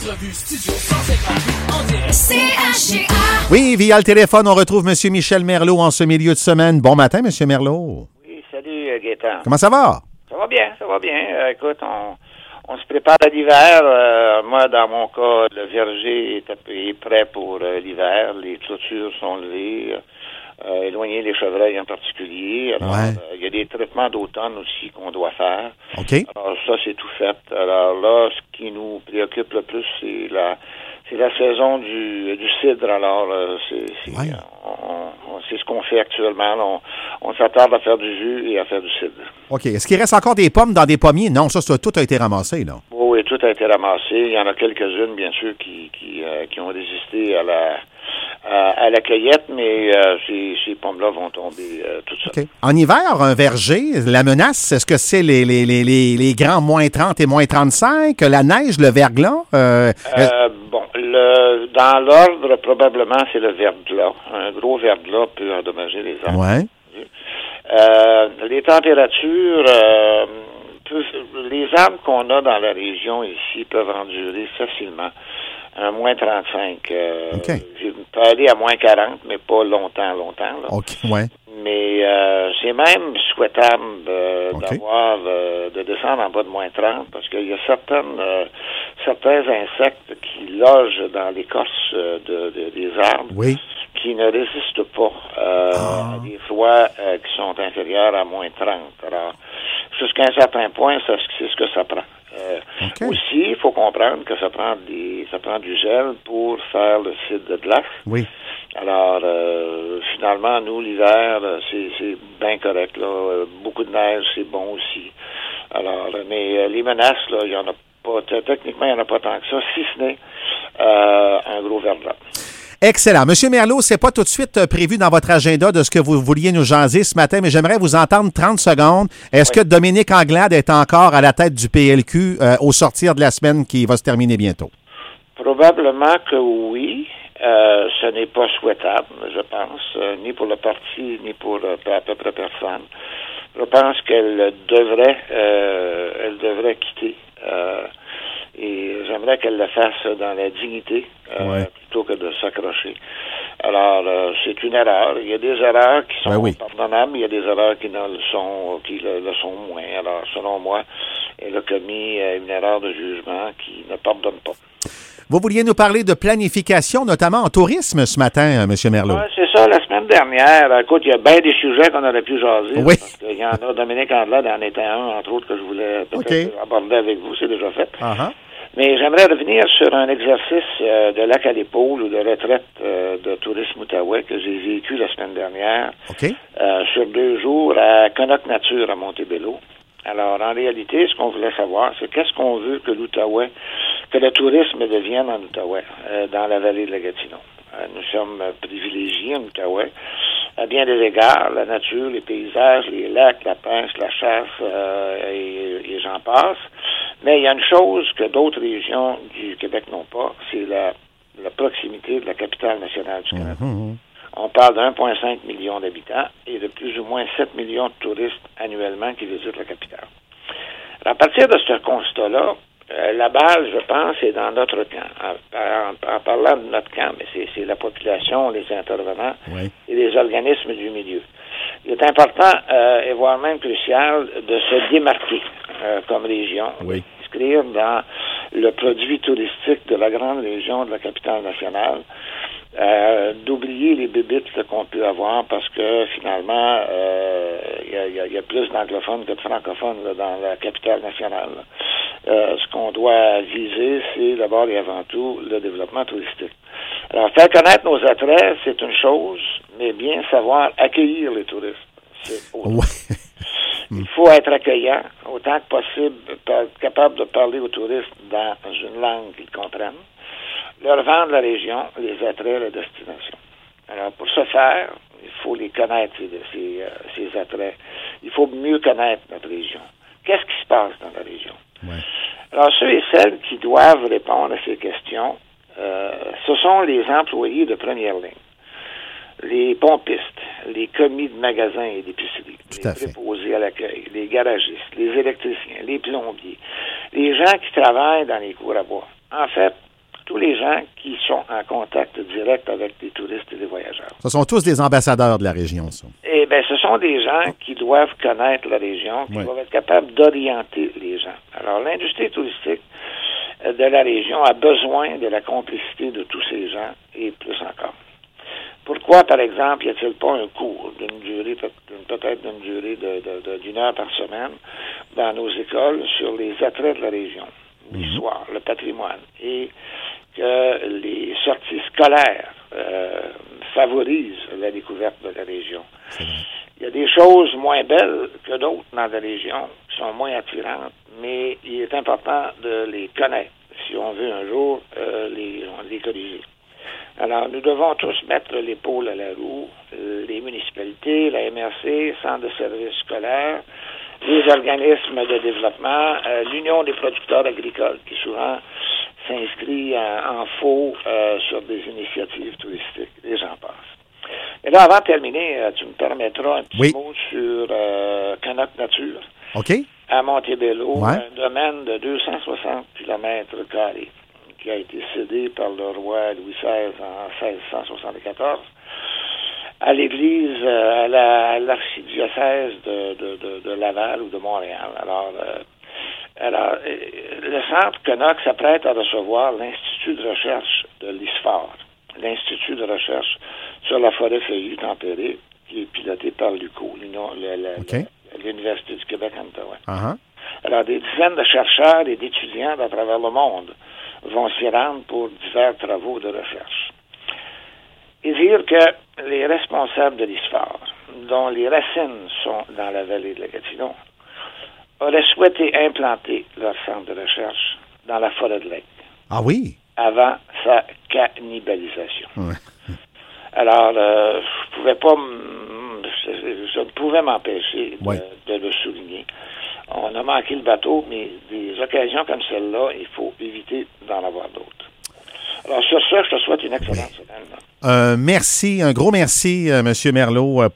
Entrevue studio 158 en direct. CHGA. Oui, via le téléphone, on retrouve M. Michel Merleau en ce milieu de semaine. Bon matin, M. Merleau. Oui, salut Gaétan. Comment ça va? Ça va bien, ça va bien. Écoute, on se prépare à l'hiver. Moi, dans mon cas, le verger est prêt pour l'hiver. Les clôtures sont levées. Éloigner les chevreuils en particulier. Alors, il y a des traitements d'automne aussi qu'on doit faire. OK. Alors, ça, c'est tout fait. Alors là, ce qui nous préoccupe le plus, c'est la saison du cidre. Alors, c'est ce qu'on fait actuellement. On s'attarde à faire du jus et à faire du cidre. OK. Est-ce qu'il reste encore des pommes dans des pommiers? Non, ça tout a été ramassé, là. Oui, tout a été ramassé. Il y en a quelques-unes, bien sûr, qui ont résisté à la cueillette, mais ces pommes-là vont tomber toutes seules. OK. En hiver, un verger, la menace, est-ce que c'est les grands moins 30 et moins 35, la neige, le verglas? Bon, dans l'ordre, probablement, c'est le verglas. Un gros verglas peut endommager les arbres. Ouais. Les températures, les arbres qu'on a dans la région ici peuvent endurer facilement un moins 35. OK. Je peux aller à moins 40, mais pas longtemps. Là. OK, ouais. Mais c'est même souhaitable de descendre en bas de moins 30 parce qu'il y a certains insectes qui logent dans l'écorce des arbres qui ne résistent pas à des froids qui sont inférieurs à moins 30. Alors, jusqu'à un certain point, c'est ce que ça prend. Aussi, il faut comprendre que ça prend du gel pour faire le cidre de glace. Oui. Alors, finalement, nous, l'hiver, c'est bien correct, là. Beaucoup de neige, c'est bon aussi. Alors, mais les menaces, là, il y en a pas, techniquement, il n'y en a pas tant que ça, si ce n'est un gros verglas. Excellent. Monsieur Merleau, c'est pas tout de suite prévu dans votre agenda de ce que vous vouliez nous jaser ce matin, mais j'aimerais vous entendre 30 secondes. Est-ce que Dominique Anglade est encore à la tête du PLQ au sortir de la semaine qui va se terminer bientôt? Probablement que oui. Ce n'est pas souhaitable, je pense, ni pour le parti, ni pour à peu près personne. Je pense qu'elle devrait quitter. Et j'aimerais qu'elle le fasse dans la dignité plutôt que de s'accrocher. Alors, c'est une erreur. Il y a des erreurs qui sont pardonnables, il y a des erreurs qui le sont moins. Alors, selon moi, elle a commis une erreur de jugement qui ne pardonne pas. Vous vouliez nous parler de planification, notamment en tourisme ce matin, M. Merleau. Oui, c'est ça. La semaine dernière, écoute, il y a bien des sujets qu'on aurait pu jaser. Oui. Parce qu'il y en a, Dominique Anglade en était un, entre autres, que je voulais peut-être aborder avec vous. C'est déjà fait. Uh-huh. Mais j'aimerais revenir sur un exercice de lac à l'épaule ou de retraite de tourisme Outaouais que j'ai vécu la semaine dernière sur 2 jours à Conoc Nature à Montebello. Alors, en réalité, ce qu'on voulait savoir, c'est qu'est-ce qu'on veut que le tourisme devienne en Outaouais, dans la vallée de la Gatineau. Nous sommes privilégiés en Outaouais à bien des égards, la nature, les paysages, les lacs, la pêche, la chasse, et j'en passe. Mais il y a une chose que d'autres régions du Québec n'ont pas, c'est la proximité de la capitale nationale du Canada. Mm-hmm. On parle d'1,5 million d'habitants et de plus ou moins 7 millions de touristes annuellement qui visitent la capitale. Alors, à partir de ce constat-là, la base, je pense, est dans notre camp. En parlant de notre camp, mais c'est la population, les intervenants et les organismes du milieu. Il est important, et voire même crucial, de se démarquer comme région, s'inscrire dans le produit touristique de la grande région de la capitale nationale, d'oublier les bébites qu'on peut avoir parce que finalement il y a plus d'anglophones que de francophones là, dans la capitale nationale. Ce qu'on doit viser, c'est d'abord et avant tout le développement touristique. Alors, faire connaître nos attraits, c'est une chose, mais bien savoir accueillir les touristes, c'est autre chose. Il faut être accueillant, autant que possible, capable de parler aux touristes dans une langue qu'ils comprennent, leur vendre la région, les attraits, la destination. Alors, pour ce faire, il faut les connaître, ces attraits. Il faut mieux connaître notre région. Qu'est-ce qui se passe dans la région? Alors, ceux et celles qui doivent répondre à ces questions, ce sont les employés de première ligne. Les pompistes, les commis de magasins et d'épicerie, les préposés à l'accueil, les garagistes, les électriciens, les plombiers, les gens qui travaillent dans les cours à bois. En fait, tous les gens qui sont en contact direct avec les touristes et les voyageurs. Ce sont tous des ambassadeurs de la région, ça. Eh bien, ce sont des gens qui doivent connaître la région, qui doivent être capables d'orienter les gens. Alors, l'industrie touristique de la région a besoin de la complicité de tous ces gens et plus encore. Pourquoi, par exemple, y a-t-il pas un cours d'une durée, peut-être d'une durée d'une heure par semaine dans nos écoles sur les attraits de la région, l'histoire, le patrimoine, et que les sorties scolaires favorisent la découverte de la région. Il y a des choses moins belles que d'autres dans la région, qui sont moins attirantes, mais il est important de les connaître si on veut un jour les corriger. Alors, nous devons tous mettre l'épaule à la roue, les municipalités, la MRC, Centre de services scolaires, les organismes de développement, l'Union des producteurs agricoles, qui souvent s'inscrit en faux sur des initiatives touristiques, et j'en passe. Et là, avant de terminer, tu me permettras un petit mot sur Canoc Nature. OK. À Montebello, un domaine de 260 km² qui a été cédé par le roi Louis XVI en 1674 à l'église, à l'archidiocèse de Laval ou de Montréal. Alors, le centre Canoc s'apprête à recevoir l'Institut de recherche de l'ISFAR, l'Institut de recherche sur la forêt feuillue tempérée, qui est piloté par l'UQO, l'Université du Québec en Ottawa. Uh-huh. Alors, des dizaines de chercheurs et d'étudiants à travers le monde vont s'y rendre pour divers travaux de recherche. Et dire que les responsables de l'ISFAR, dont les racines sont dans la vallée de la Gatineau, auraient souhaité implanter leur centre de recherche dans la forêt de l'Aigle. Ah oui? Avant sa cannibalisation. Ouais. Alors, je ne pouvais m'empêcher de le souligner. On a manqué le bateau, mais des occasions comme celle-là, il faut éviter d'en avoir d'autres. Alors, sur ça, je te souhaite une excellente semaine. Merci, un gros merci, M. Merleau,